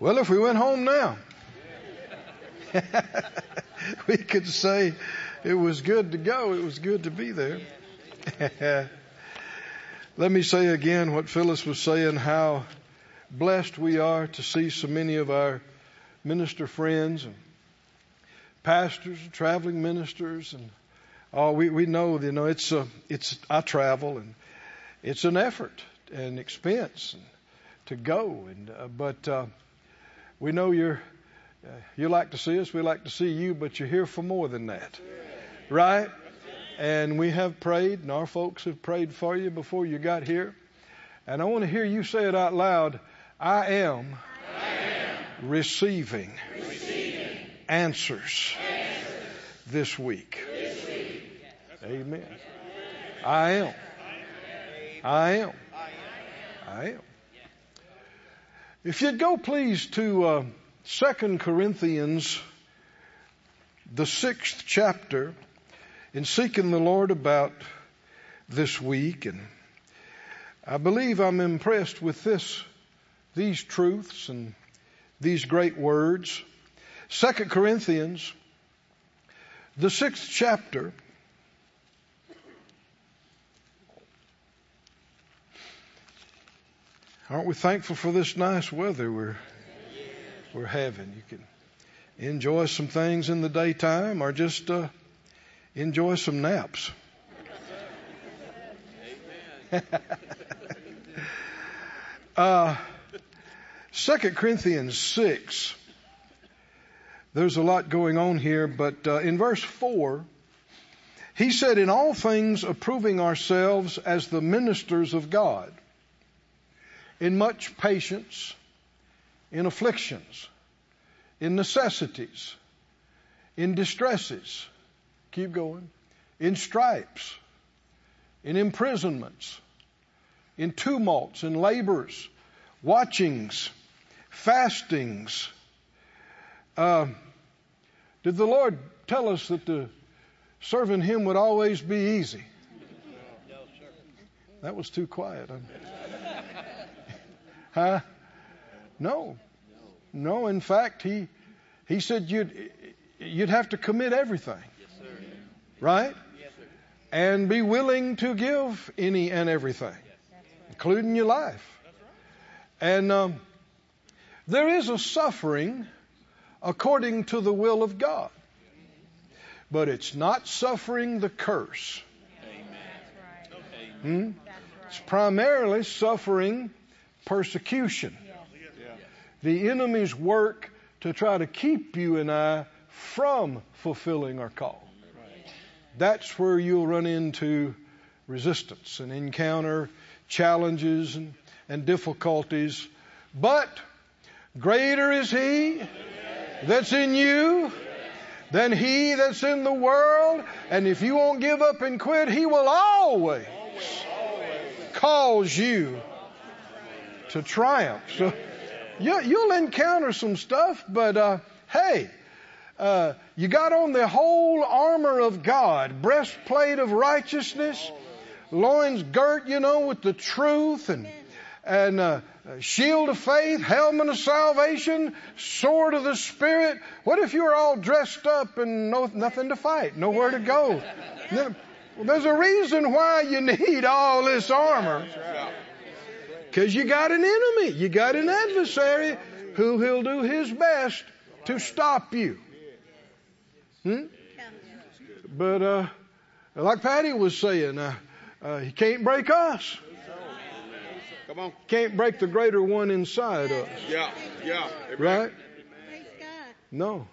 Well, if we went home now, we could say it was good to go. It was good to be there. Let me say again what Phyllis was saying, how blessed we are to see so many of our minister friends and pastors and traveling ministers. And we know, I travel, and it's an effort and expense to go. But we know you like to see us. We like to see you, but you're here for more than that. Right? And we have prayed, and our folks have prayed for you before you got here. And I want to hear you say it out loud. I am receiving answers this week. Amen. I am. If you'd go please to 2 Corinthians, the 6th chapter, in seeking the Lord about this week. And I believe I'm impressed with these truths and these great words. 2 Corinthians, the 6th chapter. Aren't we thankful for this nice weather we're having? You can enjoy some things in the daytime, or just enjoy some naps. 2 Corinthians 6. There's a lot going on here, but in verse 4, he said, in all things approving ourselves as the ministers of God, in much patience, in afflictions, in necessities, in distresses, keep going, in stripes, in imprisonments, in tumults, in labors, watchings, fastings. Did the Lord tell us that serving Him would always be easy? No, sir. That was too quiet. Huh? No. No, in fact, He said you'd have to commit everything. Yes, sir. Right? Yes, sir. And be willing to give any and everything, including your life. And there is a suffering according to the will of God. But it's not suffering the curse. Amen. It's primarily suffering persecution. The enemy's work to try to keep you and I from fulfilling our call. That's where you'll run into resistance and encounter challenges and difficulties. But greater is He that's in you than he that's in the world. And if you won't give up and quit, He will always cause you to triumph. So you'll encounter some stuff, but hey, you got on the whole armor of God, breastplate of righteousness, loins girt, with the truth, and shield of faith, helmet of salvation, sword of the Spirit. What if you were all dressed up and nothing to fight, nowhere to go? There's a reason why you need all this armor. Because you got an enemy. You got an adversary who he'll do his best to stop you. But like Patty was saying, he can't break us. Come on. Can't break the greater one inside us. Yeah. Right? No.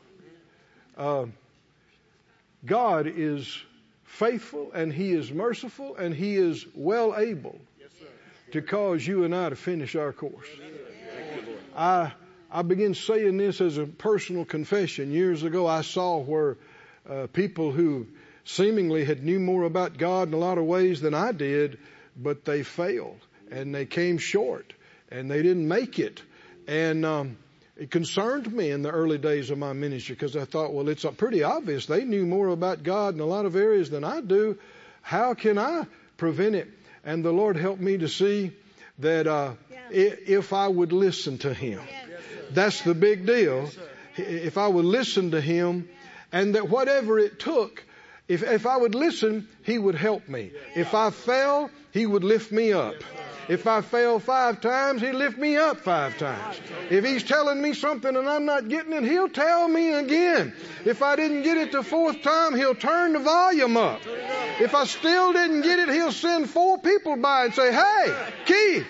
God is faithful, and He is merciful, and He is well able to cause you and I to finish our course. I began saying this as a personal confession. Years ago, I saw where people who seemingly had knew more about God in a lot of ways than I did, but they failed, and they came short, and they didn't make it. And it concerned me in the early days of my ministry, because I thought, well, it's pretty obvious they knew more about God in a lot of areas than I do. How can I prevent it? And the Lord helped me to see that if I would listen to Him, That's the big deal. If I would listen to Him, and that whatever it took, if I would listen, He would help me. If I fell, He would lift me up. If I fell 5 times, He'd lift me up 5 times. If He's telling me something and I'm not getting it, He'll tell me again. If I didn't get it the 4th time, He'll turn the volume up. If I still didn't get it, He'll send 4 people by and say, "Hey, Keith."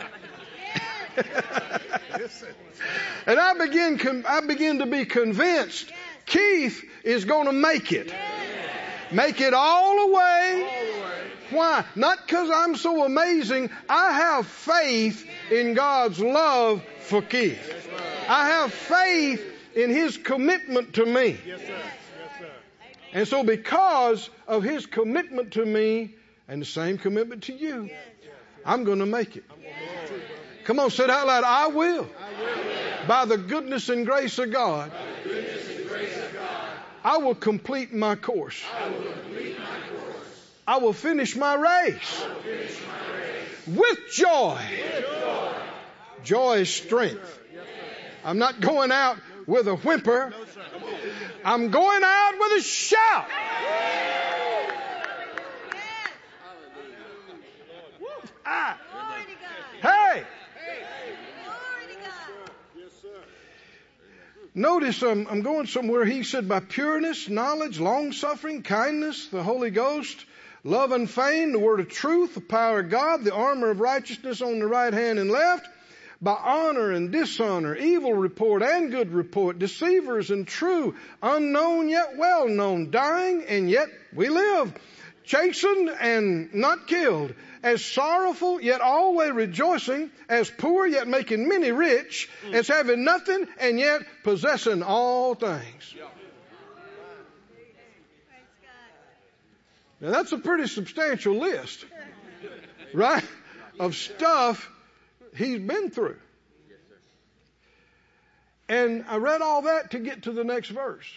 And I begin to be convinced Keith is going to make it. Make it all the way. Why? Not because I'm so amazing. I have faith in God's love for Keith. I have faith in His commitment to me. And so because of His commitment to me and the same commitment to you, I'm going to make it. Come on, say it out loud. I will. By the goodness and grace of God, I will complete my course. I will finish my race with joy. Joy is strength. I'm not going out with a whimper. I'm going out with a shout. Hey! Notice I'm going somewhere. He said, by pureness, knowledge, long-suffering, kindness, the Holy Ghost, love and fame, the word of truth, the power of God, the armor of righteousness on the right hand and left, by honor and dishonor, evil report and good report, deceivers and true, unknown yet well known, dying and yet we live, chastened and not killed, as sorrowful yet always rejoicing, as poor yet making many rich, as having nothing and yet possessing all things. Now that's a pretty substantial list, right, of stuff he's been through. And I read all that to get to the next verse.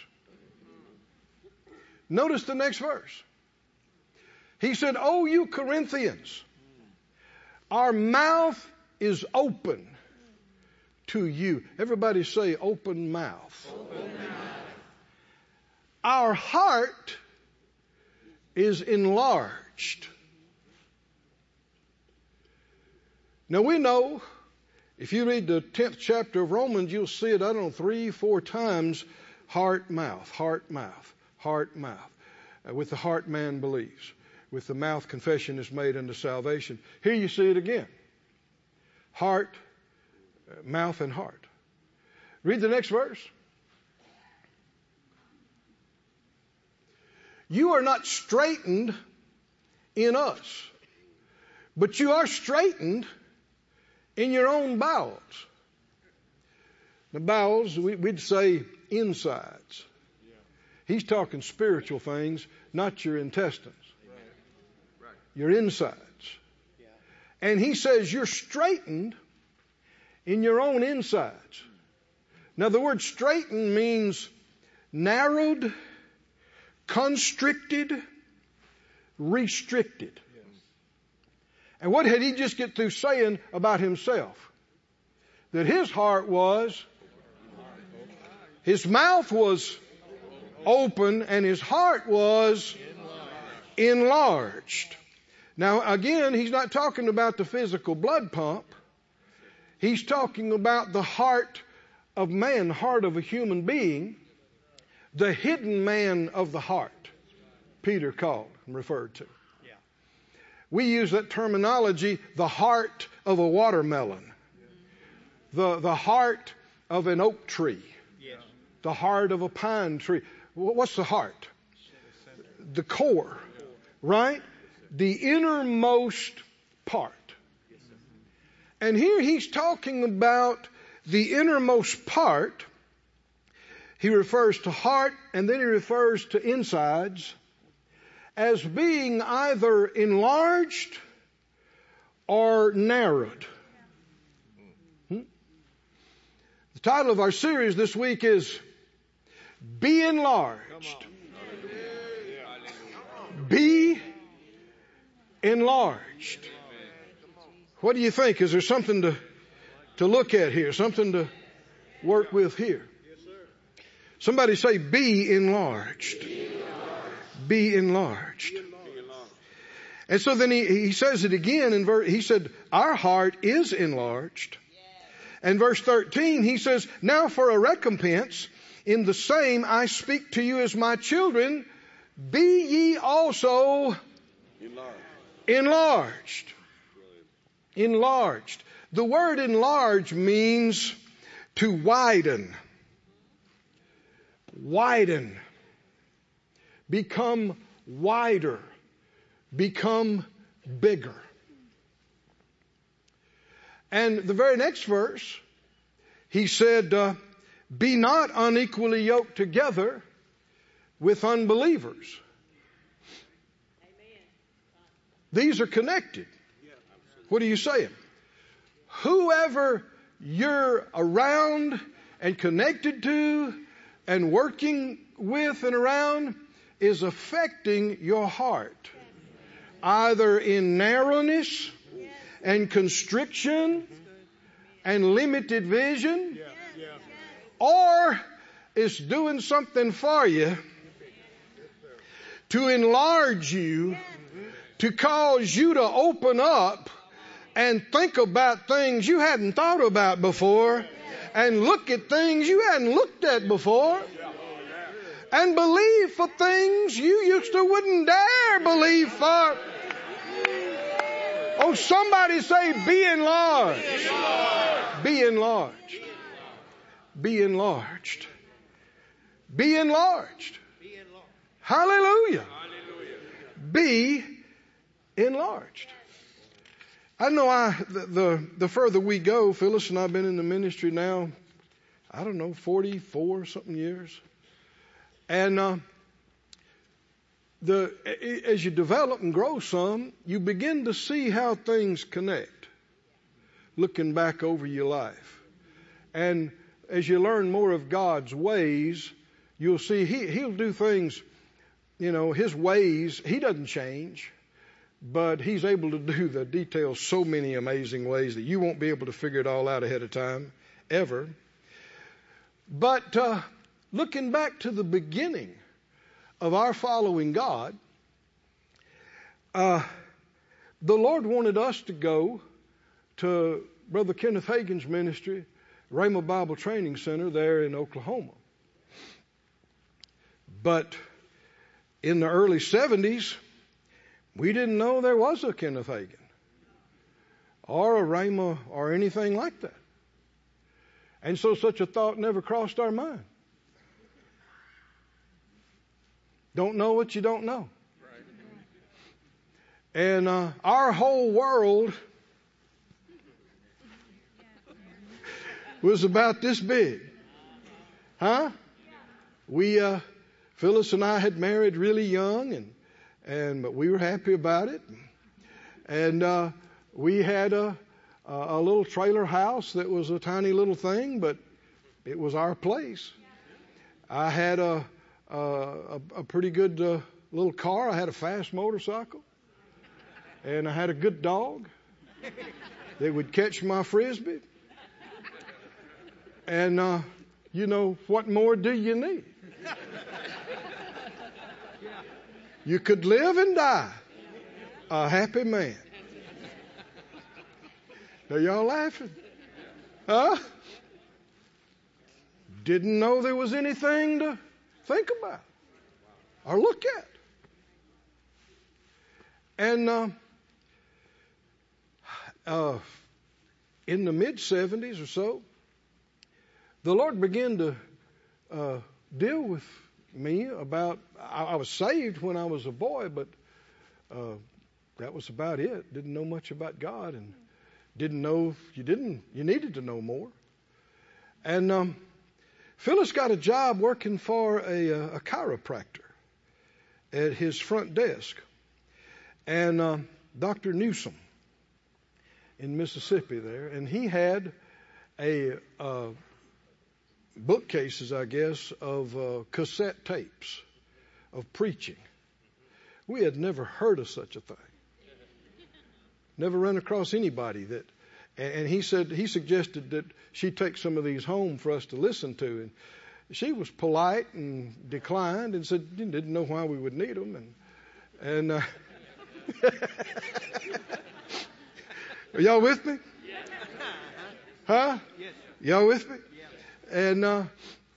Notice the next verse. He said, "Oh, you Corinthians, our mouth is open to you." Everybody say open mouth. Open mouth. Our heart is enlarged. Now we know, if you read the 10th chapter of Romans, you'll see it, 3-4 times, heart, mouth, heart, mouth, heart, mouth. With the heart man believes. With the mouth confession is made unto salvation. Here you see it again. Heart, mouth, and heart. Read the next verse. You are not straightened in us, but you are straightened in your own bowels. The bowels, we'd say insides. He's talking spiritual things, not your intestines. Your insides. And he says you're straightened in your own insides. Now the word straightened means narrowed, constricted, restricted. And what had he just get through saying about himself? That his heart was, his mouth was open and his heart was enlarged. Now again, he's not talking about the physical blood pump. He's talking about the heart of man, heart of a human being, the hidden man of the heart, Peter called and referred to. Yeah. We use that terminology, the heart of a watermelon, the heart of an oak tree, yes. The heart of a pine tree. What's the heart? The core, right? The innermost part. And here he's talking about the innermost part. He refers to heart and then he refers to insides as being either enlarged or narrowed. The title of our series this week is Be Enlarged. Be enlarged. What do you think? Is there something to look at here? Something to work with here. Somebody say, be enlarged. Be enlarged. And so then he says it again in verse, he said, our heart is enlarged. And verse 13, he says, now for a recompense, in the same I speak to you as my children, be ye also enlarged. Enlarged. The word enlarge means to widen. Widen. Become wider. Become bigger. And the very next verse, he said, be not unequally yoked together with unbelievers. Amen. These are connected. What are you saying? Whoever you're around and connected to and working with and around is affecting your heart. Either in narrowness and constriction and limited vision, or it's doing something for you to enlarge you, to cause you to open up and think about things you hadn't thought about before, and look at things you hadn't looked at before, and believe for things you used to wouldn't dare believe for. Oh, somebody say, be enlarged. Be enlarged. Be enlarged. Be enlarged. Hallelujah. Be enlarged. I know the further we go, Phyllis and I have been in the ministry now, 44 something years. And as you develop and grow some, you begin to see how things connect, looking back over your life. And as you learn more of God's ways, you'll see He'll do things, His ways, He doesn't change, but He's able to do the details so many amazing ways that you won't be able to figure it all out ahead of time, ever. But looking back to the beginning of our following God, the Lord wanted us to go to Brother Kenneth Hagin's ministry, Rhema Bible Training Center there in Oklahoma. But in the early 70s, we didn't know there was a Kenneth Hagin or a Rhema or anything like that. And so such a thought never crossed our mind. Don't know what you don't know. And our whole world was about this big. Huh? Phyllis and I had married really young, but we were happy about it. And we had a little trailer house that was a tiny little thing, but it was our place. I had a pretty good little car. I had a fast motorcycle. And I had a good dog that would catch my Frisbee. And, what more do you need? You could live and die a happy man. Are y'all laughing? Huh? Didn't know there was anything to think about or look at. And in the mid-70s or so, the Lord began to deal with me about, I was saved when I was a boy, but that was about it. Didn't know much about God, and didn't know you needed to know more. And Phyllis got a job working for a chiropractor at his front desk. And Dr. Newsom in Mississippi there, and he had a bookcases, I guess, of cassette tapes of preaching. We had never heard of such a thing. Never run across anybody that, And he suggested that she take some of these home for us to listen to. And she was polite and declined and said didn't know why we would need them. And are y'all with me? Huh? Y'all with me? And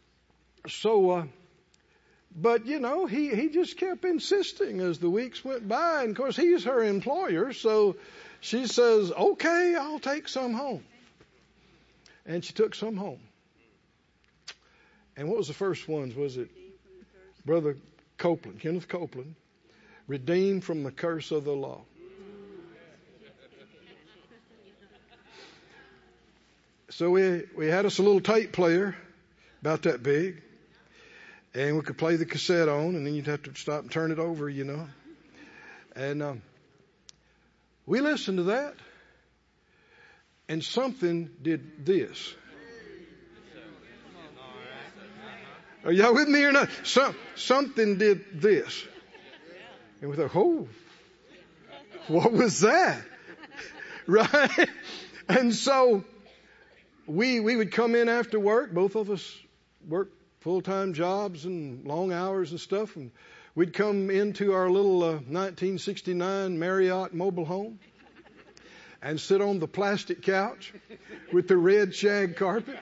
but he just kept insisting as the weeks went by. And of course, he's her employer, so she says, "Okay, I'll take some home." And she took some home. And what was the first ones? Was it Brother Copeland, Kenneth Copeland, Redeemed from the Curse of the Law? So we had us a little tape player about that big, and we could play the cassette on, and then you'd have to stop and turn it over, And we listened to that, and something did this. Are y'all with me or not? Something did this. And we thought, oh, what was that? Right? And so we would come in after work. Both of us worked full-time jobs and long hours and stuff. And we'd come into our little 1969 Marriott mobile home and sit on the plastic couch with the red shag carpet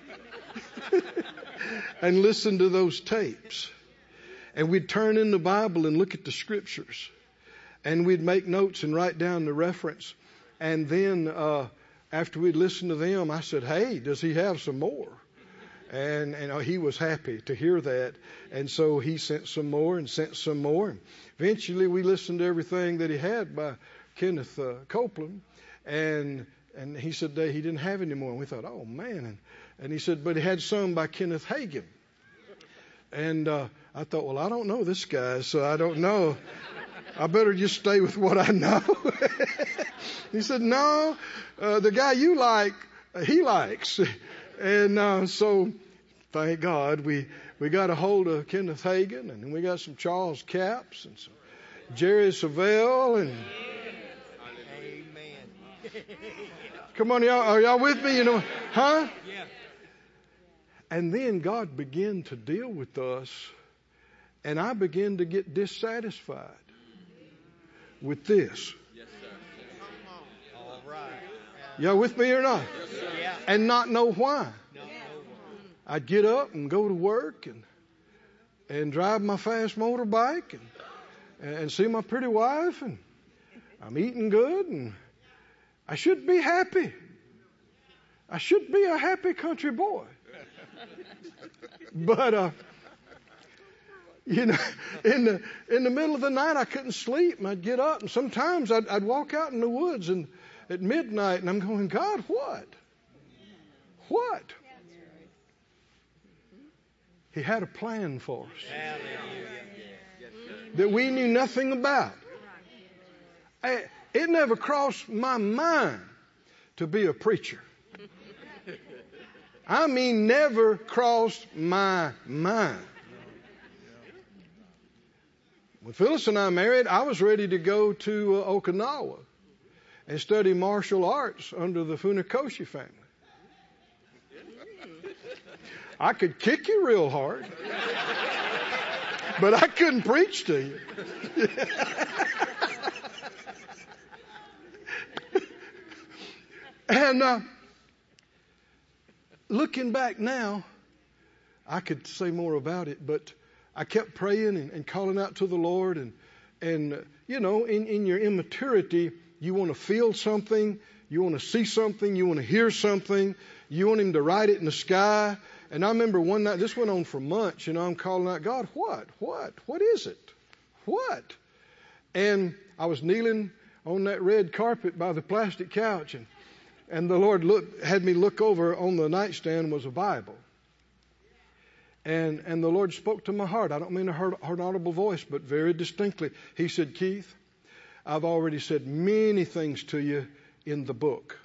and listen to those tapes. And we'd turn in the Bible and look at the scriptures. And we'd make notes and write down the reference. And then after we'd listened to them, I said, "Hey, does he have some more?" And he was happy to hear that. And so he sent some more and sent some more. And eventually we listened to everything that he had by Kenneth Copeland. And he said that he didn't have any more. And we thought, oh, man. And he said, but he had some by Kenneth Hagin. And I thought, well, I don't know this guy, so I don't know. I better just stay with what I know. He said, no, the guy you like, he likes. And so, thank God, we got a hold of Kenneth Hagin, and we got some Charles Capps and some Jerry Savelle. And amen. Come on, y'all, are y'all with me? Huh? Yeah. And then God began to deal with us, and I began to get dissatisfied with this. Yes, sir. All right. Y'all with me or not? Yes, sir. Yeah. And not know why. No. I'd get up and go to work and drive my fast motorbike and see my pretty wife, and I'm eating good, and I should be happy. I should be a happy country boy. But in the middle of the night, I couldn't sleep, and I'd get up, and sometimes I'd walk out in the woods and at midnight, and I'm going, God, what? What? He had a plan for us that we knew nothing about. It never crossed my mind to be a preacher. I mean, never crossed my mind. When Phyllis and I married, I was ready to go to Okinawa and study martial arts under the Funakoshi family. I could kick you real hard, but I couldn't preach to you. And looking back now, I could say more about it, but I kept praying and calling out to the Lord. And in your immaturity, you want to feel something, you want to see something, you want to hear something, you want Him to write it in the sky. And I remember one night, this went on for months, I'm calling out, God, what is it? What? And I was kneeling on that red carpet by the plastic couch, and the Lord had me look over. On the nightstand was a Bible. And the Lord spoke to my heart. I don't mean a heard audible voice, but very distinctly. He said, Keith, I've already said many things to you in the book.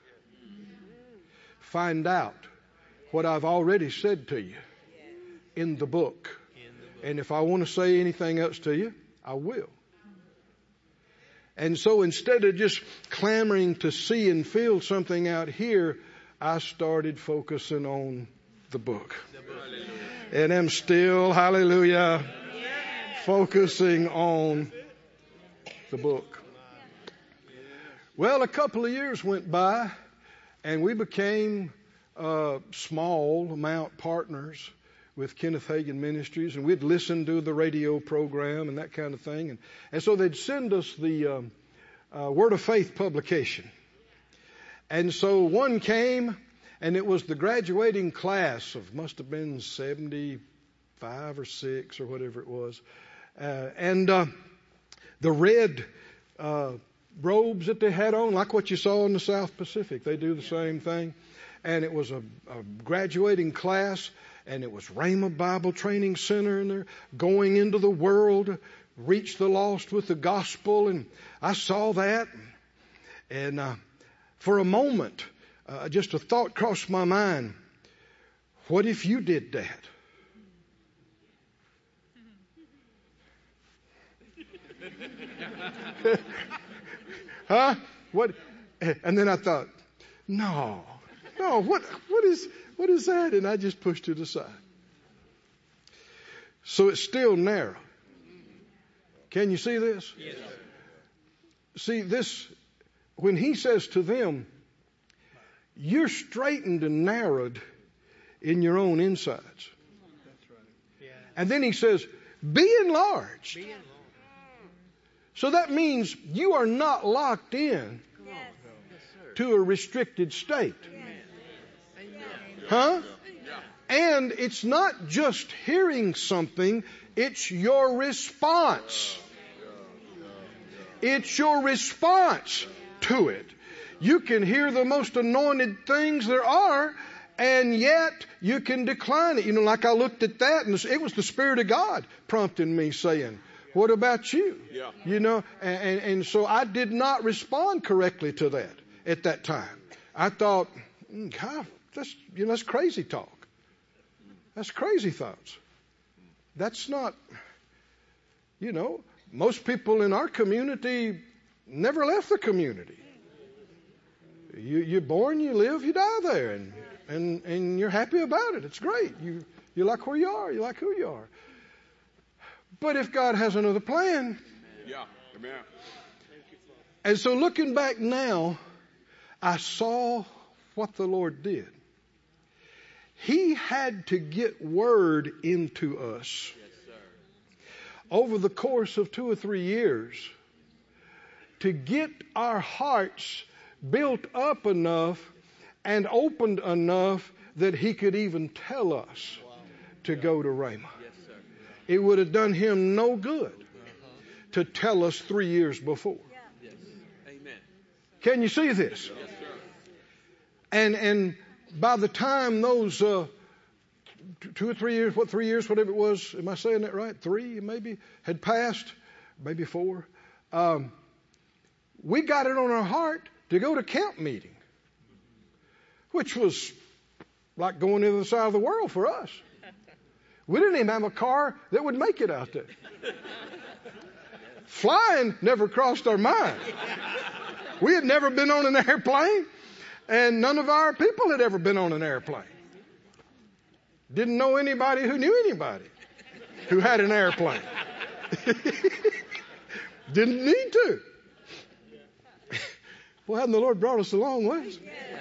Find out what I've already said to you in the book. And if I want to say anything else to you, I will. And so instead of just clamoring to see and feel something out here, I started focusing on the book. And I'm still, hallelujah, focusing on the book. Well, a couple of years went by, and we became small amount partners with Kenneth Hagin Ministries, and we'd listen to the radio program and that kind of thing. And so they'd send us the Word of Faith publication. And so one came, and it was the graduating class of, must have been 75 or 6 or whatever it was. And the red robes that they had on, like what you saw in the South Pacific, they do the same thing. And it was a graduating class, and it was Rhema Bible Training Center, and they're going into the world, reach the lost with the gospel. And I saw that, and for a moment, just a thought crossed my mind. What if you did that? Huh? What? And then I thought, no, what is that? And I just pushed it aside. So it's still narrow. Can you see this? Yes. See this, when he says to them, you're straightened and narrowed in your own insides. That's right. And then he says, be enlarged. So that means you are not locked in to a restricted state. Huh? And it's not just hearing something, it's your response. It's your response to it. You can hear the most anointed things there are, and yet you can decline it. You know, like I looked at that, and it was the Spirit of God prompting me saying, what about you? Yeah. You know, and so I did not respond correctly to that at that time. I thought, God, that's crazy talk. That's crazy thoughts. That's not, most people in our community never left the community. You're born, you live, you die there, and you're happy about it. It's great. You like where you are. You like who you are. But if God has another plan. Yeah. Amen. And so looking back now, I saw what the Lord did. He had to get word into us over the course of 2 or 3 years to get our hearts built up enough and opened enough that he could even tell us to go to Rhema. It would have done him no good to tell us 3 years before. Can you see this? And by the time those 2 or 3 years, 3 years, whatever it was, am I saying that right? 3 maybe, had passed, maybe 4. We got it on our heart to go to camp meeting, which was like going to the other side of the world for us. We didn't even have a car that would make it out there. Flying never crossed our mind. We had never been on an airplane, and none of our people had ever been on an airplane. Didn't know anybody who knew anybody who had an airplane. Didn't need to. Well, hadn't the Lord brought us a long ways?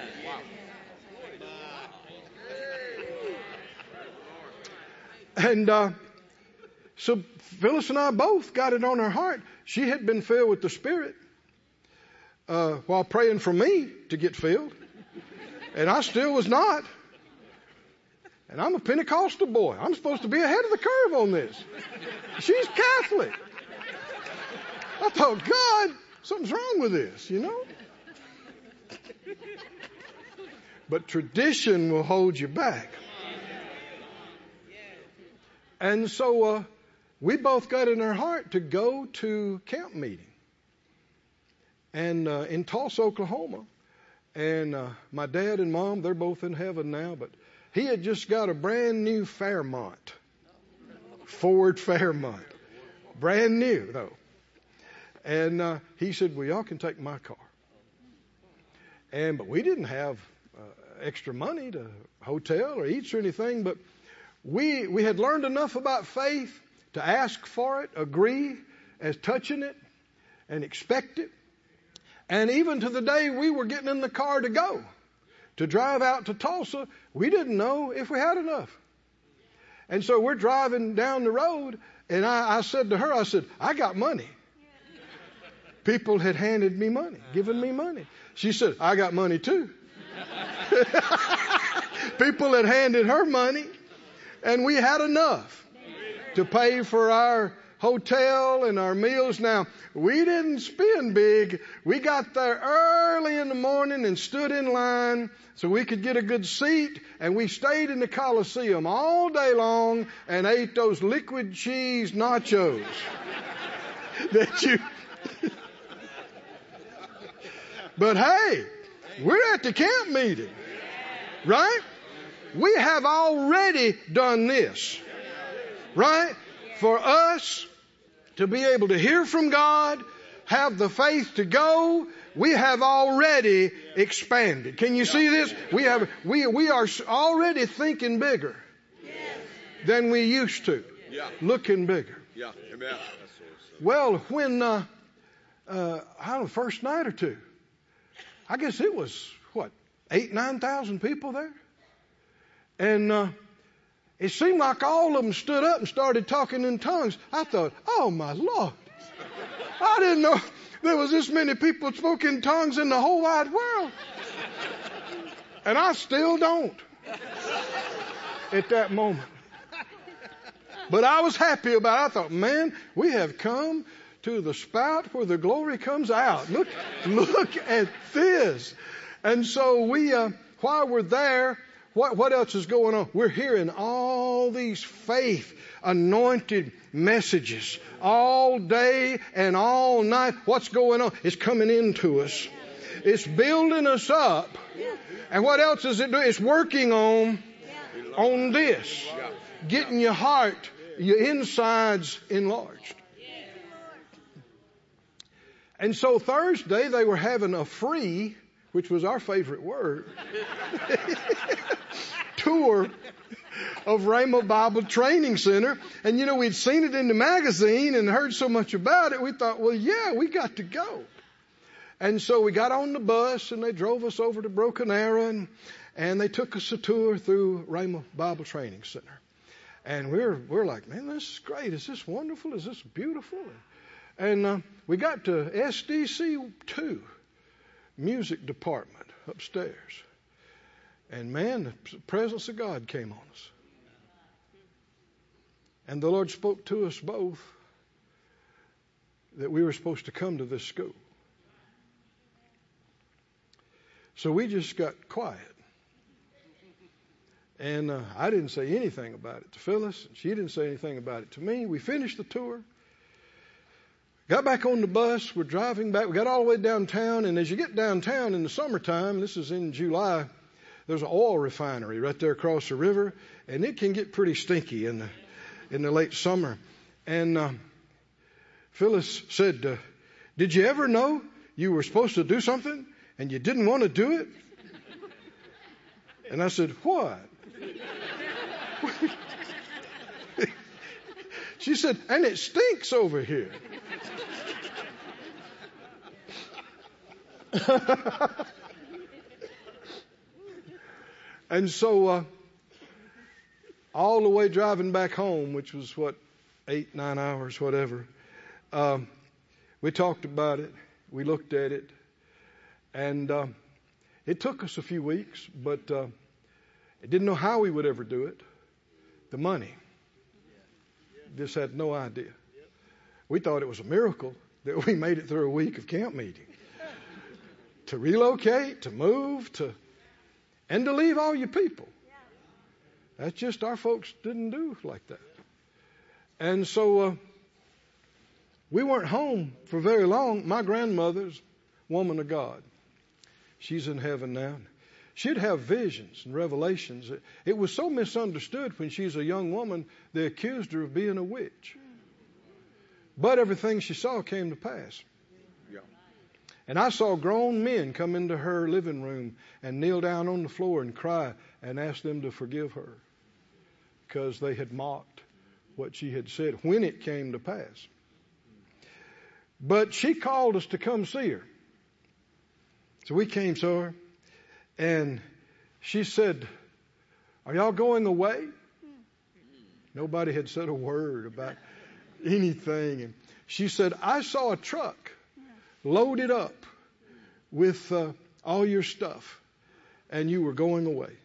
And so Phyllis and I both got it on our heart. She had been filled with the Spirit while praying for me to get filled. And I still was not. And I'm a Pentecostal boy. I'm supposed to be ahead of the curve on this. She's Catholic. I thought, God, something's wrong with this, But tradition will hold you back. And so we both got in our heart to go to camp meeting. And in Tulsa, Oklahoma. And my dad and mom, they're both in heaven now, but he had just got a brand new Fairmont. Ford Fairmont. Brand new, though. And he said, well, y'all can take my car. But we didn't have extra money to hotel or eats or anything, but we had learned enough about faith to ask for it, agree as touching it, and expect it. And even to the day we were getting in the car to drive out to Tulsa, we didn't know if we had enough. And so we're driving down the road, and I said to her, I said, I got money. People had handed me money, given me money. She said, I got money too. People had handed her money, and we had enough to pay for our hotel and our meals. Now, we didn't spend big. We got there early in the morning and stood in line so we could get a good seat, and we stayed in the Coliseum all day long and ate those liquid cheese nachos that you... But hey, we're at the camp meeting, right? We have already done this, right? For us to be able to hear from God, have the faith to go, we have already expanded. Can you see this? We are already thinking bigger than we used to. Looking bigger. Yeah. Amen. Well, when I don't know, first night or two, I guess it was 8,000-9,000 people there, and it seemed like all of them stood up and started talking in tongues. I thought, oh my Lord, I didn't know there was this many people that spoke in tongues in the whole wide world, and I still don't at that moment. But I was happy about it. I thought, man, we have come to the spout where the glory comes out. Look at this. And so while we're there, what else is going on? We're hearing all these faith anointed messages all day and all night. What's going on? It's coming into us. It's building us up. And what else is it doing? It's working on this. Getting your heart, your insides enlarged. And so Thursday they were having a free, which was our favorite word, tour of Rhema Bible Training Center. And you know, we'd seen it in the magazine and heard so much about it, we thought, well, yeah, we got to go. And so we got on the bus and they drove us over to Broken Arrow and they took us a tour through Rhema Bible Training Center. And we're like, man, this is great. Is this wonderful? Is this beautiful? And we got to SDC 2, music department upstairs. And man, the presence of God came on us. And the Lord spoke to us both that we were supposed to come to this school. So we just got quiet. And I didn't say anything about it to Phyllis. And she didn't say anything about it to me. We finished the tour. Got back on the bus. We're driving back. We got all the way downtown. And as you get downtown in the summertime, this is in July, there's an oil refinery right there across the river. And it can get pretty stinky in the late summer. And Phyllis said, did you ever know you were supposed to do something and you didn't want to do it? And I said, what? She said, and it stinks over here. And so all the way driving back home, which was 8-9 hours, whatever, we talked about it. We looked at it. And it took us a few weeks, but I didn't know how we would ever do it. The money. Just had no idea. We thought it was a miracle that we made it through a week of camp meeting. To relocate, to move, and to leave all your people. That's just our folks didn't do like that. And so we weren't home for very long. My grandmother's woman of God. She's in heaven now. She'd have visions and revelations. It was so misunderstood when she's a young woman, they accused her of being a witch. But everything she saw came to pass. And I saw grown men come into her living room and kneel down on the floor and cry and ask them to forgive her because they had mocked what she had said when it came to pass. But she called us to come see her. So we came to her, and she said, "Are y'all going away?" Nobody had said a word about anything. And she said, "I saw a truck loaded up with all your stuff, and you were going away."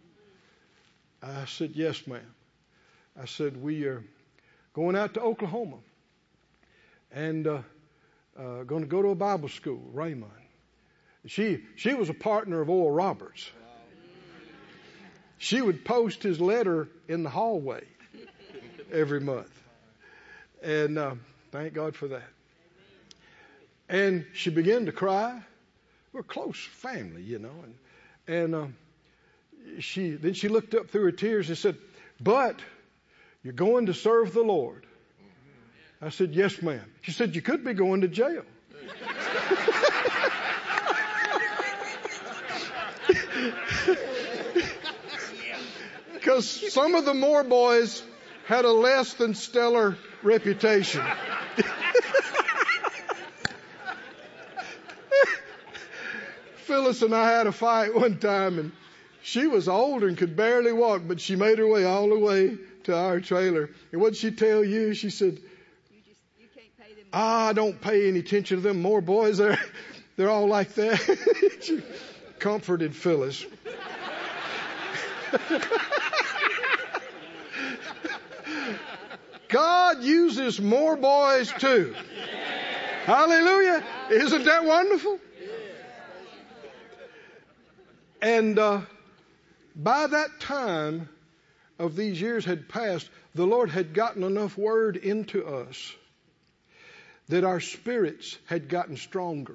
I said, "Yes, ma'am." I said, "We are going out to Oklahoma and going to go to a Bible school, Raymond." She was a partner of Oral Roberts. She would post his letter in the hallway every month. And thank God for that. And she began to cry. We're a close family, you know. And then she looked up through her tears and said, "But you're going to serve the Lord." I said, "Yes, ma'am." She said, "You could be going to jail." Because some of the Moore boys had a less than stellar reputation. Phyllis and I had a fight one time, and she was older and could barely walk, but she made her way all the way to our trailer. And what did she tell you? She said, you can't pay them. I don't pay any attention to them Moore boys. They're all like that. She comforted Phyllis. God uses Moore boys too. Hallelujah. Isn't that wonderful? And by that time of these years had passed, the Lord had gotten enough word into us that our spirits had gotten stronger.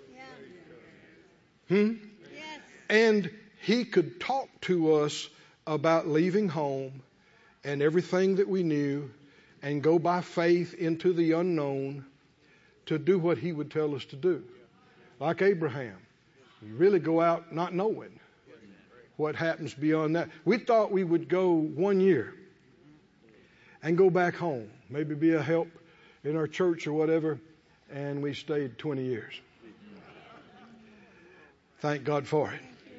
Yes. And He could talk to us about leaving home and everything that we knew and go by faith into the unknown to do what He would tell us to do. Like Abraham. You really go out not knowing what happens beyond that. We thought we would go 1 year and go back home. Maybe be a help in our church or whatever. And we stayed 20 years. Thank God for it.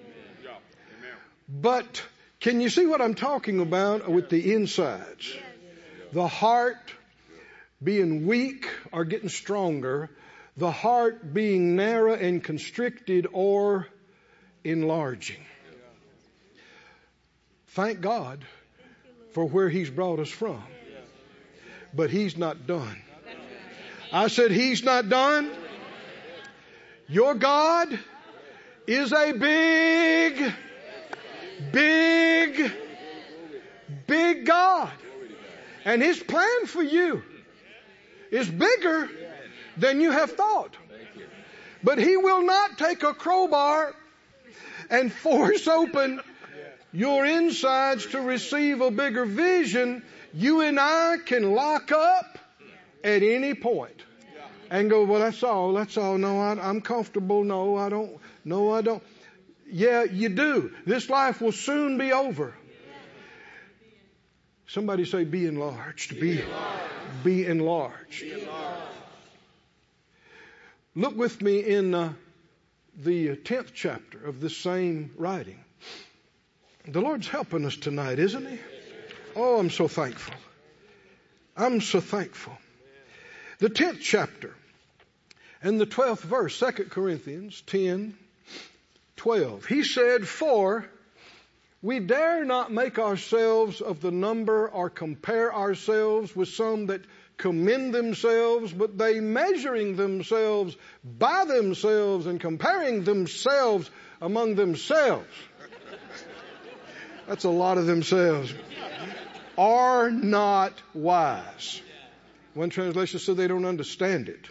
But can you see what I'm talking about with the insides? The heart being weak or getting stronger. The heart being narrow and constricted or enlarging. Thank God for where He's brought us from. But He's not done. I said He's not done. Your God is a big God. And His plan for you is bigger than you have thought. But He will not take a crowbar and force open your insides to receive a bigger vision. You and I can lock up at any point and go, "Well, that's all. No, I'm comfortable. No, I don't. Yeah, you do. This life will soon be over. Somebody say, be enlarged. Be enlarged. Look with me in the 10th chapter of this same writing. The Lord's helping us tonight, isn't He? Oh, I'm so thankful. I'm so thankful. The 10th chapter and the 12th verse, 2 Corinthians 10:12. He said, "For we dare not make ourselves of the number or compare ourselves with some that commend themselves, but they measuring themselves by themselves and comparing themselves among themselves." That's a lot of themselves. "Are not wise." One translation said they don't understand it.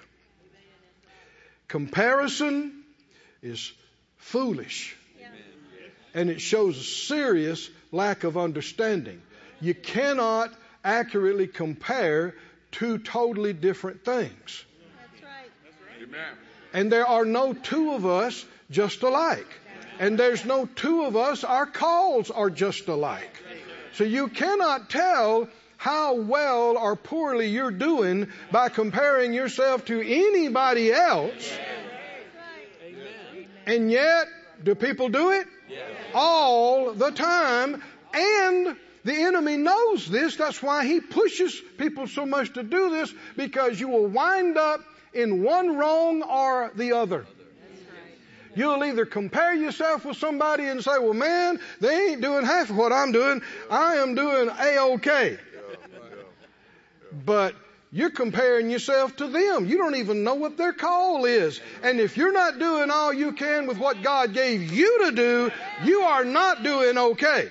Comparison is foolish. And it shows a serious lack of understanding. You cannot accurately compare two totally different things. That's right. Amen. And there are no two of us just alike. And there's no two of us, our calls are just alike. So you cannot tell how well or poorly you're doing by comparing yourself to anybody else. And yet, do people do it? All the time. And the enemy knows this. That's why he pushes people so much to do this, because you will wind up in one wrong or the other. You'll either compare yourself with somebody and say, well, man, they ain't doing half of what I'm doing. I am doing A-OK. But you're comparing yourself to them. You don't even know what their call is. And if you're not doing all you can with what God gave you to do, you are not doing okay.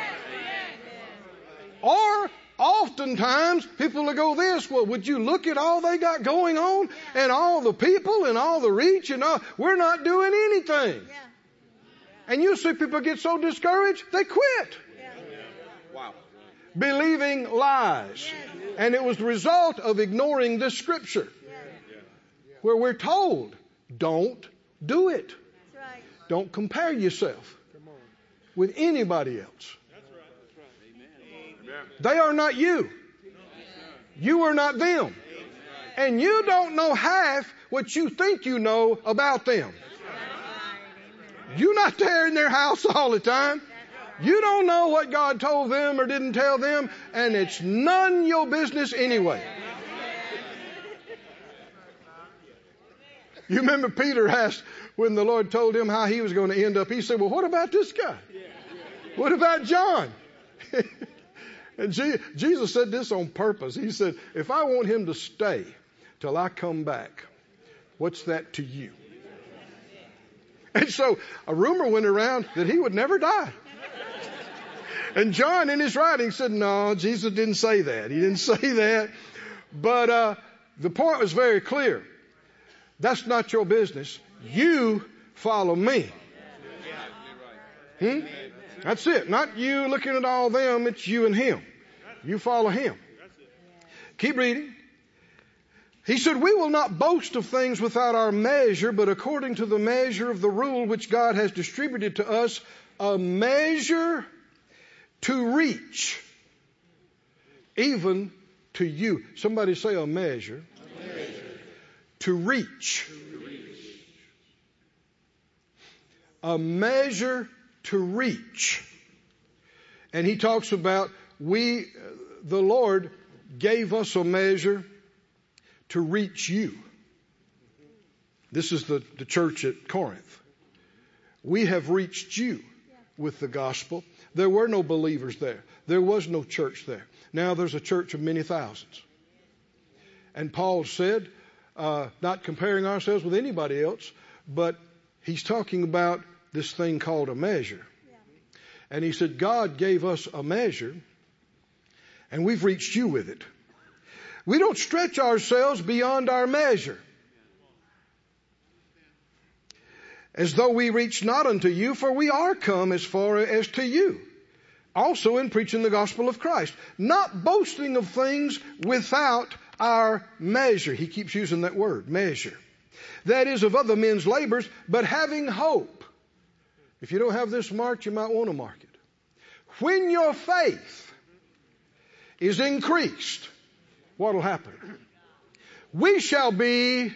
Or oftentimes people will go this, well, would you look at all they got going on and all the people and all the reach and all, we're not doing anything. And you see people get so discouraged, they quit. Wow. Believing lies. And it was the result of ignoring this scripture where we're told, don't do it. Don't compare yourself with anybody else. They are not you. You are not them. And you don't know half what you think you know about them. You're not there in their house all the time. You don't know what God told them or didn't tell them, and it's none your business anyway. You remember Peter asked when the Lord told him how he was going to end up, he said, well, what about this guy? What about John? And Jesus said this on purpose. He said, if I want him to stay till I come back, what's that to you? And so a rumor went around that he would never die. And John in his writing said, no, Jesus didn't say that. He didn't say that. But the point was very clear. That's not your business. You follow me. That's it. Not you looking at all them. It's you and him. You follow him. Keep reading. He said, we will not boast of things without our measure, but according to the measure of the rule which God has distributed to us, a measure to reach, even to you. Somebody say a measure. To reach. A measure to reach. And he talks about the Lord gave us a measure to reach you. This is the church at Corinth. We have reached you with the gospel. There were no believers there. There was no church there. Now there's a church of many thousands. And Paul said, not comparing ourselves with anybody else, but he's talking about this thing called a measure. And he said, God gave us a measure, and we've reached you with it. We don't stretch ourselves beyond our measure, as though we reach not unto you, for we are come as far as to you. Also in preaching the gospel of Christ, not boasting of things without our measure. He keeps using that word, measure. That is of other men's labors, but having hope. If you don't have this marked, you might want to mark it. When your faith is increased, what will happen? We shall be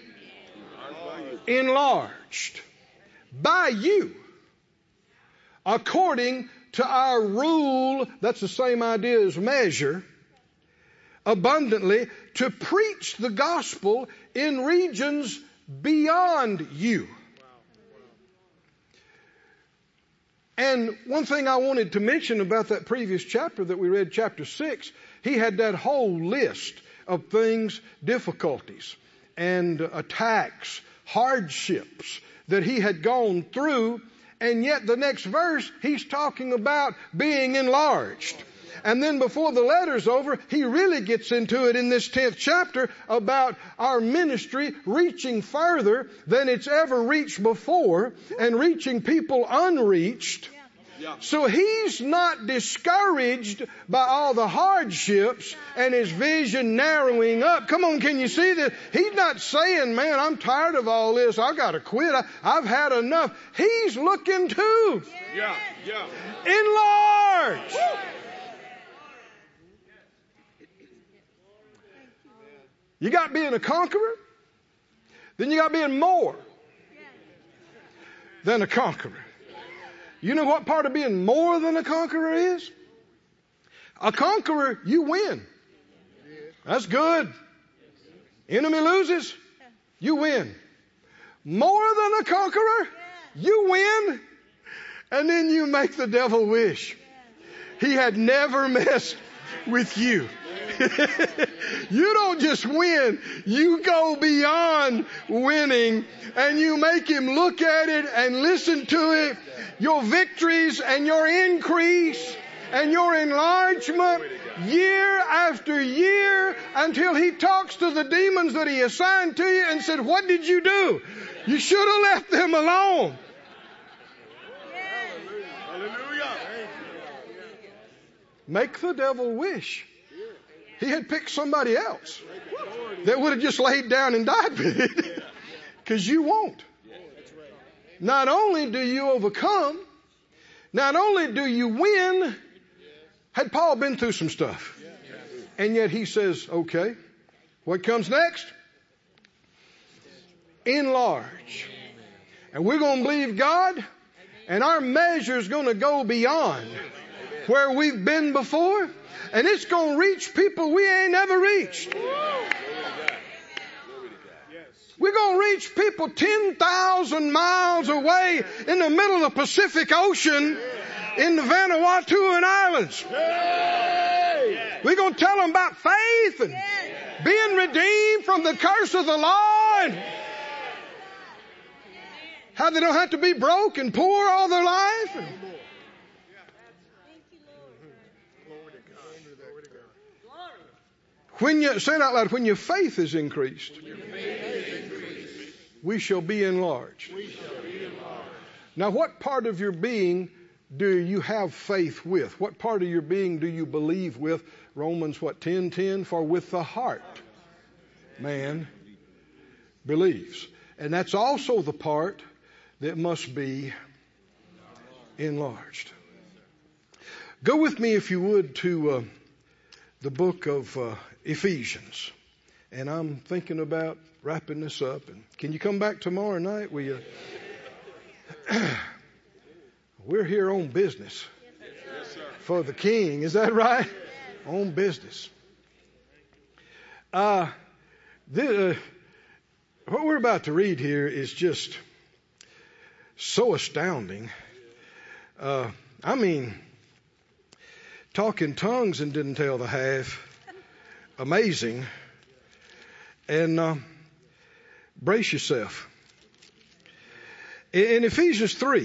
enlarged by you according to our rule, that's the same idea as measure, abundantly, to preach the gospel in regions beyond you. And one thing I wanted to mention about that previous chapter that we read, chapter 6, he had that whole list of things, difficulties and attacks, hardships that he had gone through. And yet the next verse, he's talking about being enlarged. And then before the letter's over, he really gets into it in this 10th chapter about our ministry reaching further than it's ever reached before and reaching people unreached. So he's not discouraged by all the hardships and his vision narrowing up. Come on, can you see that? He's not saying, man, I'm tired of all this. I've got to quit. I've had enough. He's looking to enlarge. You got being a conqueror. Then you got being more than a conqueror. You know what part of being more than a conqueror is? A conqueror, you win. That's good. Enemy loses, you win. More than a conqueror, you win. And then you make the devil wish he had never messed with you. You don't just win, you go beyond winning and you make him look at it and listen to it. Your victories and your increase and your enlargement year after year until he talks to the demons that he assigned to you and said, what did you do? You should have left them alone. Hallelujah. Make the devil wish he had picked somebody else that would have just laid down and died with it. Because you won't. Not only do you overcome, not only do you win, had Paul been through some stuff. And yet he says, okay, what comes next? Enlarge. And we're going to believe God, and our measure is going to go beyond where we've been before. And it's going to reach people we ain't never reached. We're going to reach people 10,000 miles away in the middle of the Pacific Ocean in the Vanuatu Islands. We're going to tell them about faith and being redeemed from the curse of the law and how they don't have to be broke and poor all their life. When you say it out loud, when your faith is increased, we shall be enlarged. Now, what part of your being do you have faith with? What part of your being do you believe with? Romans 10:10, for with the heart man believes. And that's also the part that must be enlarged. Go with me, if you would, to the book of Ephesians. And I'm thinking about wrapping this up. And can you come back tomorrow night? We're here on business for the King. Is that right? On business. What we're about to read here is just so astounding. I mean, talk in tongues and didn't tell the half. Amazing. And brace yourself. In Ephesians 3.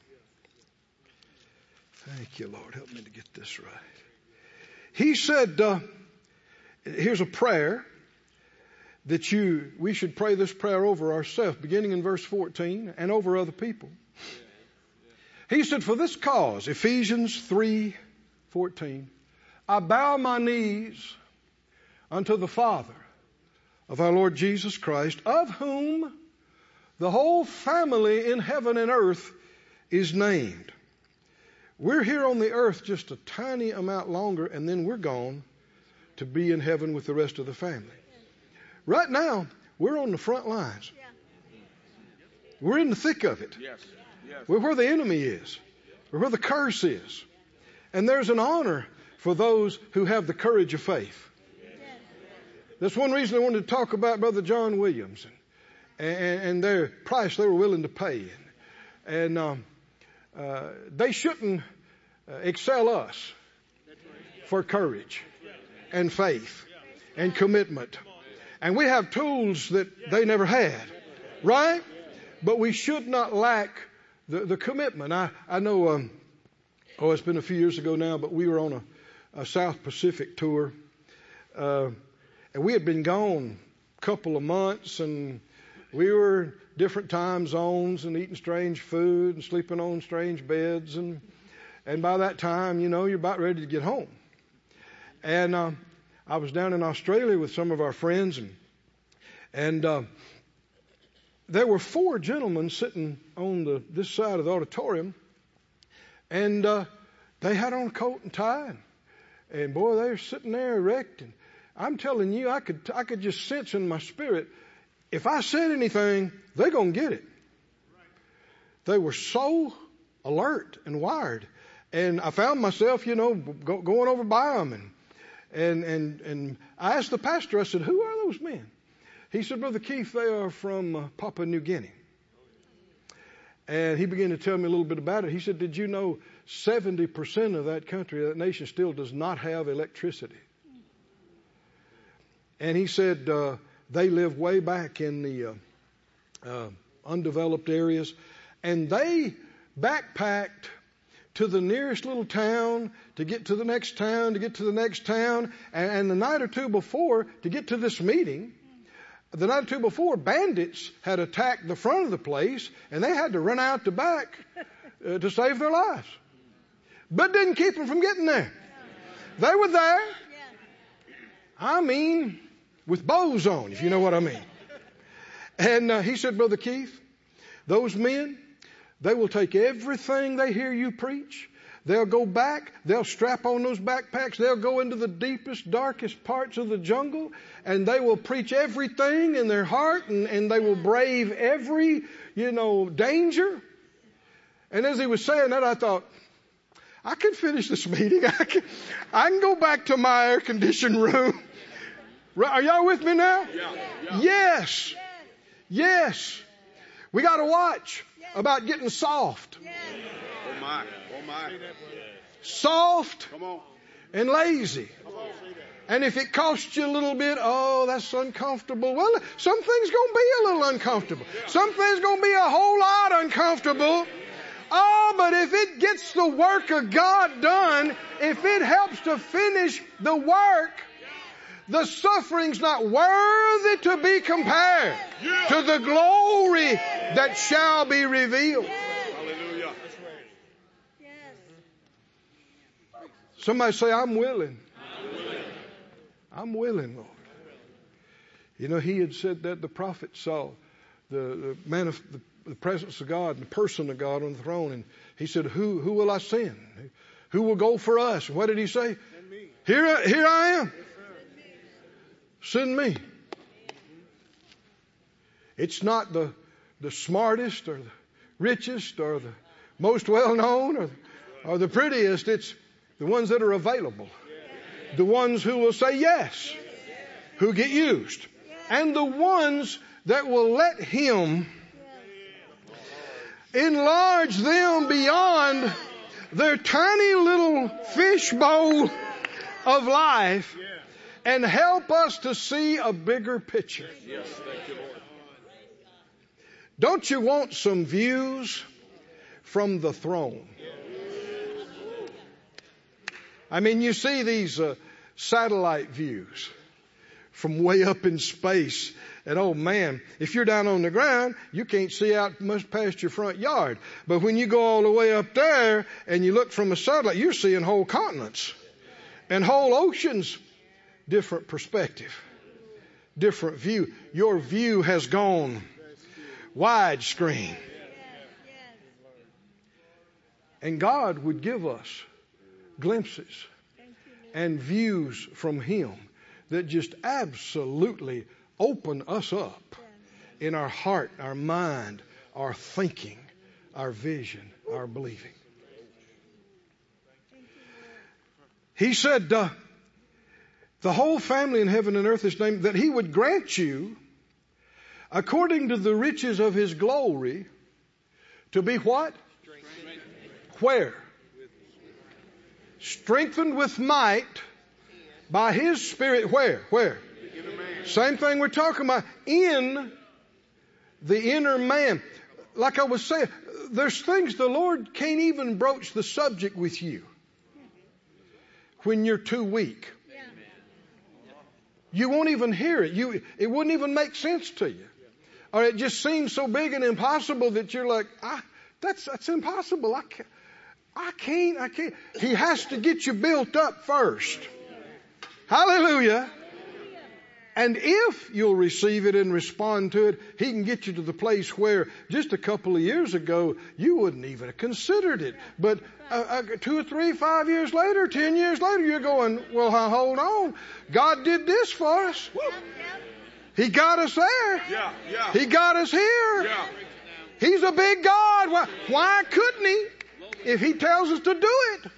Thank you, Lord. Help me to get this right. He said, here's a prayer that we should pray this prayer over ourselves, beginning in verse 14, and over other people. He said, for this cause, Ephesians 3:14, I bow my knees unto the Father of our Lord Jesus Christ, of whom the whole family in heaven and earth is named. We're here on the earth just a tiny amount longer, and then we're gone to be in heaven with the rest of the family. Right now, we're on the front lines. We're in the thick of it. We're where the enemy is. We're where the curse is. And there's an honor for those who have the courage of faith. That's one reason I wanted to talk about Brother John Williams and their price they were willing to pay. And they shouldn't excel us for courage and faith and commitment. And we have tools that they never had, right? But we should not lack the commitment. I know, it's been a few years ago now, but we were on a South Pacific tour. And we had been gone a couple of months, and we were different time zones and eating strange food and sleeping on strange beds. And And by that time, you're about ready to get home. And I was down in Australia with some of our friends, and there were 4 gentlemen sitting on this side of the auditorium, and they had on a coat and tie, and boy, they were sitting there erect. And I'm telling you, I could just sense in my spirit, if I said anything, they're going to get it. They were so alert and wired. And I found myself, going over by them. And I asked the pastor, I said, who are those men? He said, Brother Keith, they are from Papua New Guinea. And he began to tell me a little bit about it. He said, did you know 70% of that country, that nation, still does not have electricity? And he said they live way back in the undeveloped areas. And they backpacked to the nearest little town to get to the next town, to get to the next town. And the night or two before, to get to this meeting, the night or two before, bandits had attacked the front of the place, and they had to run out the back to save their lives. But didn't keep them from getting there. They were there. I mean, with bows on, if you know what I mean. And he said, Brother Keith, those men, they will take everything they hear you preach. They'll go back. They'll strap on those backpacks. They'll go into the deepest, darkest parts of the jungle, and they will preach everything in their heart, and they will brave every, danger. And as he was saying that, I thought, I can finish this meeting. I can go back to my air-conditioned room. Are y'all with me now? Yeah. Yes. We got to watch about getting soft. Oh my. Soft Come on. and lazy. And if it costs you a little bit, that's uncomfortable. Well, some things going to be a little uncomfortable. Some things going to be a whole lot uncomfortable. But if it gets the work of God done, if it helps to finish the work, the suffering's not worthy to be compared to the glory that shall be revealed. Hallelujah. Somebody say, I'm willing. I'm willing, Lord. He had said that the prophet saw the presence of God, the person of God on the throne, and he said, who will I send? Who will go for us? And what did he say? Here I am. Send me. It's not the smartest or the richest or the most well-known or the prettiest. It's the ones that are available. The ones who will say yes, who get used. And the ones that will let Him enlarge them beyond their tiny little fishbowl of life and help us to see a bigger picture. Yes, thank you, Lord. Don't you want some views from the throne? I mean, you see these satellite views from way up in space. And oh man, if you're down on the ground, you can't see out much past your front yard. But when you go all the way up there and you look from a satellite, you're seeing whole continents and whole oceans. Different perspective, different view. Your view has gone widescreen. And God would give us glimpses and views from Him that just absolutely open us up in our heart, our mind, our thinking, our vision, our believing. He said, the whole family in heaven and earth is named, that He would grant you, according to the riches of His glory, to be what? Where? Strengthened with might by His Spirit. Where? Same thing we're talking about. In the inner man. Like I was saying, there's things the Lord can't even broach the subject with you when you're too weak. You won't even hear it. It wouldn't even make sense to you. Or it just seems so big and impossible that you're like, that's impossible. I can't. He has to get you built up first. Hallelujah. And if you'll receive it and respond to it, He can get you to the place where just a couple of years ago, you wouldn't even have considered it. But 2 or 3, 5 years later, 10 years later, you're going, well, hold on. God did this for us. He got us there. He got us here. He's a big God. Why couldn't He if He tells us to do it?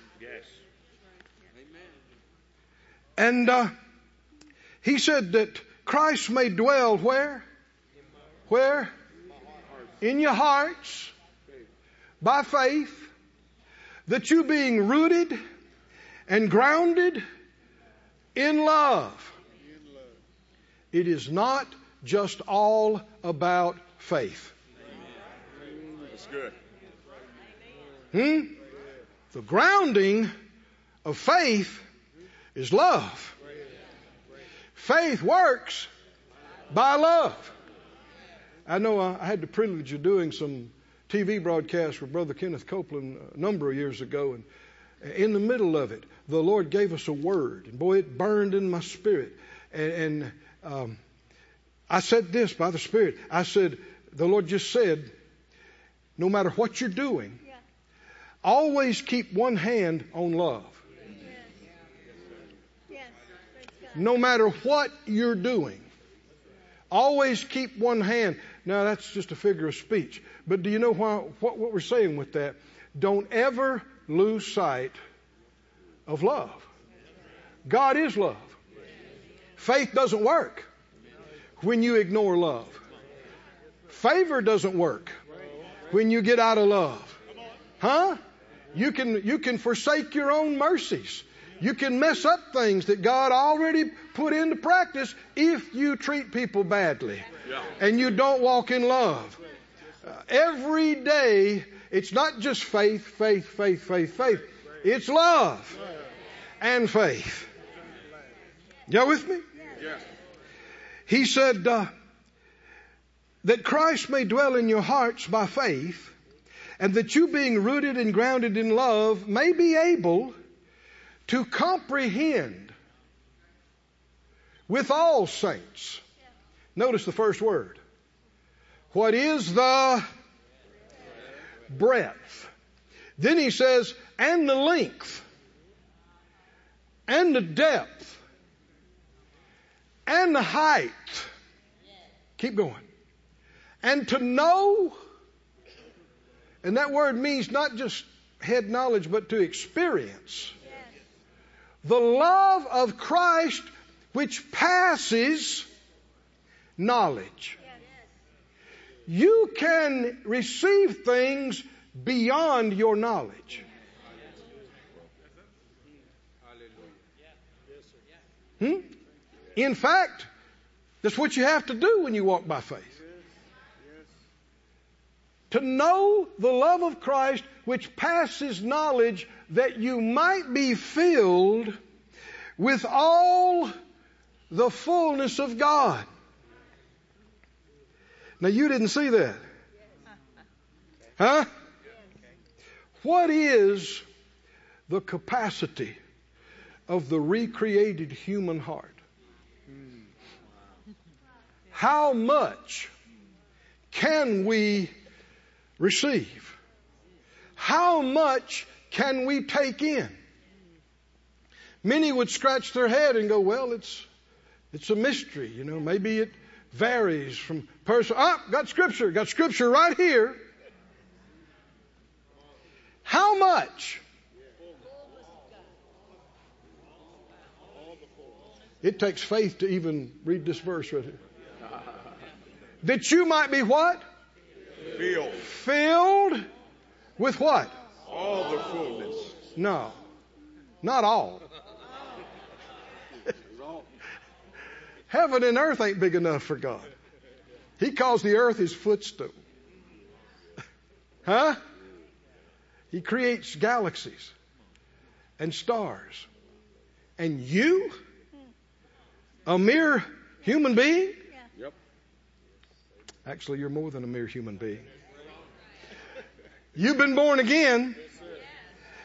And He said that Christ may dwell where? Where? In your hearts by faith, that you being rooted and grounded in love. It is not just all about faith. That's good. The grounding of faith is love. Faith works by love. I know I had the privilege of doing some TV broadcasts with Brother Kenneth Copeland a number of years ago, and in the middle of it, the Lord gave us a word, and boy, it burned in my spirit. And I said this by the Spirit. I said, the Lord just said, no matter what you're doing, always keep one hand on love. No matter what you're doing, always keep one hand. Now, that's just a figure of speech. But do you know what we're saying with that? Don't ever lose sight of love. God is love. Faith doesn't work when you ignore love. Favor doesn't work when you get out of love. Huh? You can forsake your own mercies. You can mess up things that God already put into practice if you treat people badly and you don't walk in love. Every day, it's not just faith. It's love and faith. Y'all with me? He said that Christ may dwell in your hearts by faith, and that you being rooted and grounded in love may be able to comprehend with all saints. Notice the first word. What is the breadth? Then he says, and the length, and the depth, and the height. Keep going. And to know, and that word means not just head knowledge, but to experience. The love of Christ which passes knowledge. You can receive things beyond your knowledge. In fact, that's what you have to do when you walk by faith. To know the love of Christ which passes knowledge, that you might be filled with all the fullness of God. Now you didn't see that. Huh? What is the capacity of the recreated human heart? How much can we receive? How much can we take in? Many would scratch their head and go, well, it's a mystery. You know, maybe it varies from person. Got scripture right here. How much? It takes faith to even read this verse right here. That you might be what? Filled with what? All the fullness. No, not all. Heaven and earth ain't big enough for God. He calls the earth His footstool. Huh? He creates galaxies and stars. And you, a mere human being? Yep. Actually, you're more than a mere human being. You've been born again.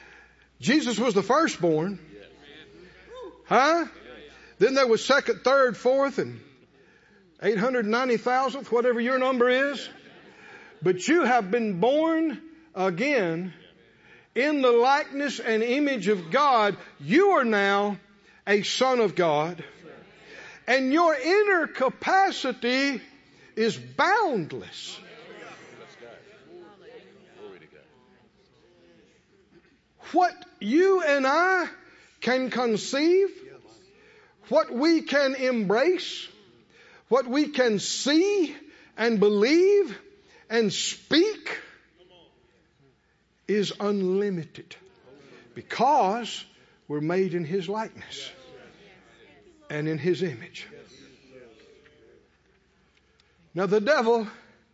Jesus was the firstborn. Huh? Then there was second, third, fourth, and 890,000th, whatever your number is. But you have been born again in the likeness and image of God. You are now a son of God. And your inner capacity is boundless. What you and I can conceive, what we can embrace, what we can see and believe and speak is unlimited because we're made in His likeness and in His image. Now the devil,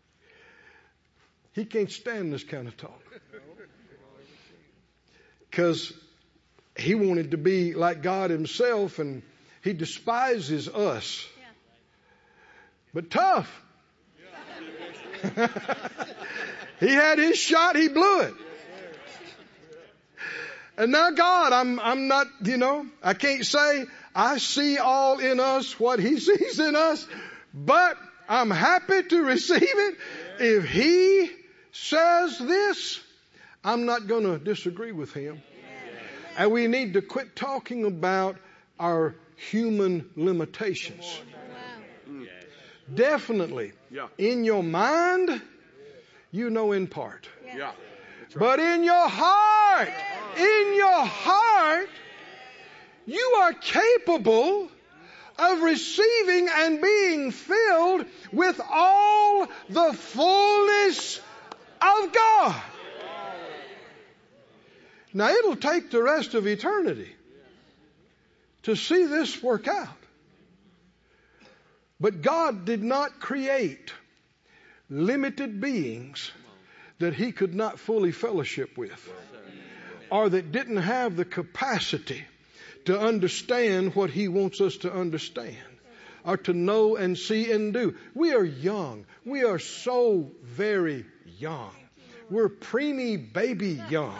he can't stand this kind of talk because he wanted to be like God Himself, and he despises us. But tough. He had his shot, he blew it. And now God, I'm not, I can't say I see all in us what He sees in us, but I'm happy to receive it. If He says this, I'm not going to disagree with Him. And we need to quit talking about our human limitations. Definitely, in your mind, you know in part. Yeah. But in your heart, you are capable of receiving and being filled with all the fullness of God. Now, it'll take the rest of eternity to see this work out. But God did not create limited beings that He could not fully fellowship with, or that didn't have the capacity to understand what He wants us to understand, or to know and see and do. We are young. We are so very young. We're preemie baby young.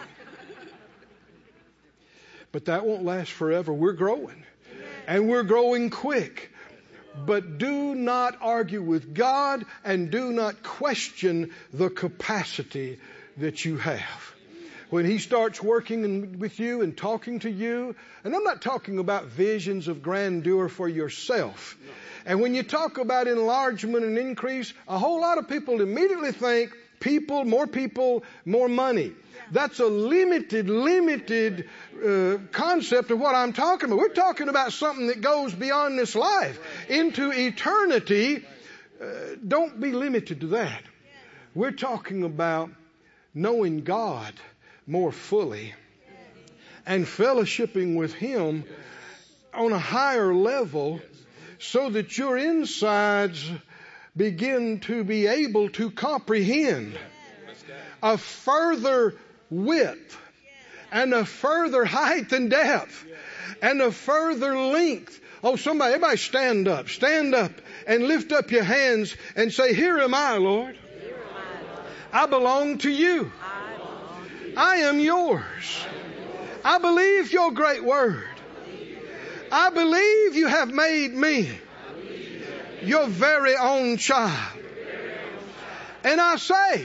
But that won't last forever. We're growing. And we're growing quick. But do not argue with God, and do not question the capacity that you have. When He starts working with you and talking to you, and I'm not talking about visions of grandeur for yourself. And when you talk about enlargement and increase, a whole lot of people immediately think people, more money. That's a limited concept of what I'm talking about. We're talking about something that goes beyond this life into eternity. Don't be limited to that. We're talking about knowing God more fully and fellowshipping with Him on a higher level, so that your insides begin to be able to comprehend a further width and a further height and depth and a further length. Oh, everybody stand up and lift up your hands and say, "Here am I, Lord. I belong to you. I am yours. I believe your great word. I believe you have made me your very own child. And I say,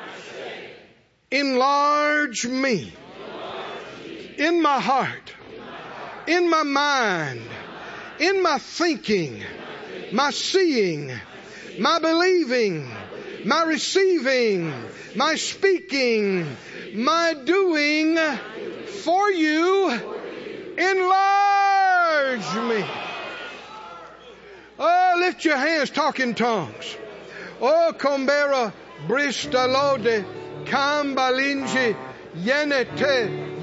enlarge me in my heart, in my mind, in my thinking, my seeing, my believing, my receiving, my speaking, my doing for you. Enlarge me." Oh, lift your hands, talk in tongues. Oh, Combera, Bristalode, Kambalinji, Yenete,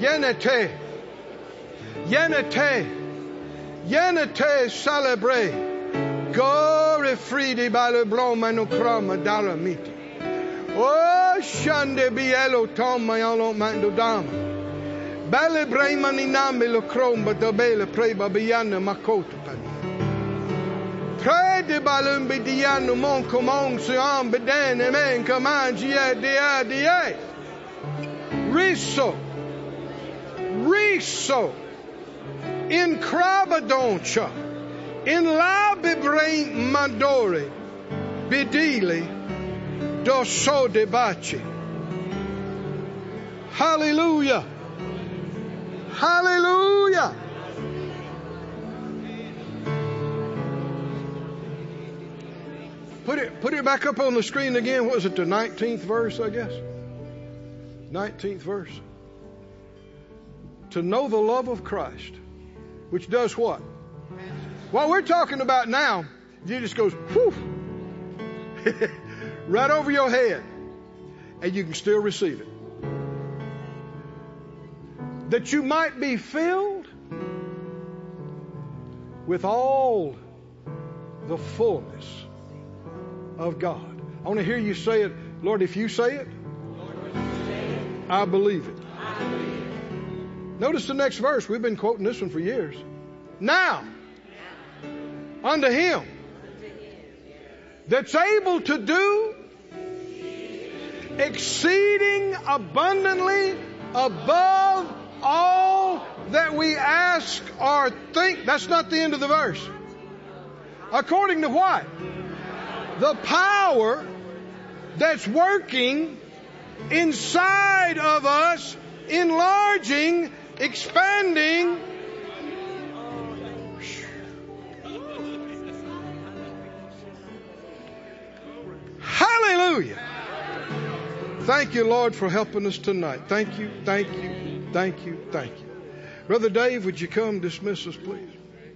celebre. Gore fridi by le blanc manocroma dalamiti. Oh, Shande bielo tom mayalo mando dama. Belle bremani nambe lo cromba da belle preba biana makoto pani. Tre de balum bidiano mon common se am bedene men comangi dia. Riso. Riso, in Crabadoncha, in Labibrain Mandore, Bidili, Doso Debachi. Hallelujah. Hallelujah. Put it back up on the screen again. What was it, the 19th verse, I guess? 19th verse. To know the love of Christ, which does what? What we're talking about now, it just goes, whew, right over your head, and you can still receive it. That you might be filled with all the fullness of God. I want to hear you say it. Lord, if you say it, I believe it. Notice the next verse. We've been quoting this one for years. Now, unto him that's able to do exceeding abundantly above all that we ask or think. That's not the end of the verse. According to what? The power that's working inside of us, enlarging, expanding. Hallelujah. Thank you, Lord, for helping us tonight. Thank you, thank you, thank you, thank you. Brother Dave, would you come dismiss us, please?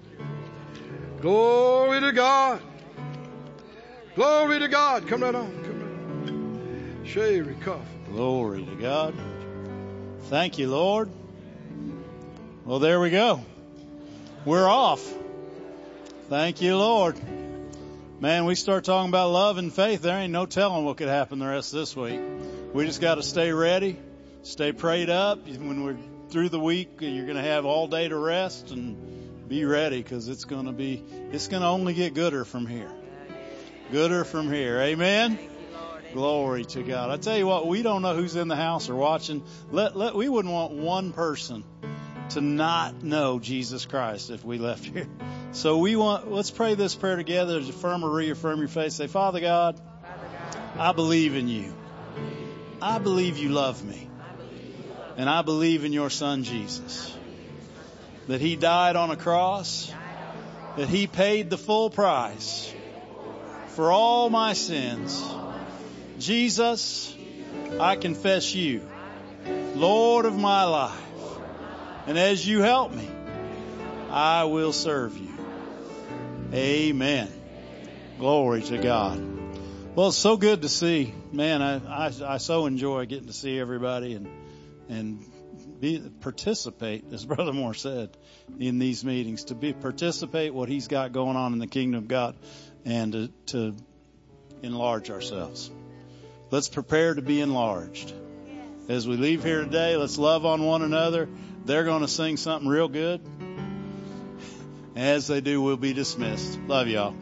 Glory to God. Glory to God. Come right on. Come right on. Sherry Cuff. Glory to God. Thank you, Lord. Well, there we go. We're off. Thank you, Lord. Man, we start talking about love and faith. There ain't no telling what could happen the rest of this week. We just got to stay ready, stay prayed up. When we're through the week, you're going to have all day to rest and be ready, because it's going to only get gooder from here. Gooder from here. Amen. Glory to God. I tell you what, we don't know who's in the house or watching. We wouldn't want one person to not know Jesus Christ if we left here. So let's pray this prayer together. Affirm or reaffirm your faith. Say, Father God, I believe in you. I believe you love me. And I believe in your Son, Jesus. That he died on a cross. That he paid the full price for all my sins. Jesus, I confess you, Lord of my life. And as you help me, I will serve you. Amen. Glory to God. Well, it's so good to see. Man, I so enjoy getting to see everybody and participate, as Brother Moore said, in these meetings, to participate what he's got going on in the kingdom of God, and to enlarge ourselves. Let's prepare to be enlarged. As we leave here today, let's love on one another. They're going to sing something real good. As they do, we'll be dismissed. Love y'all.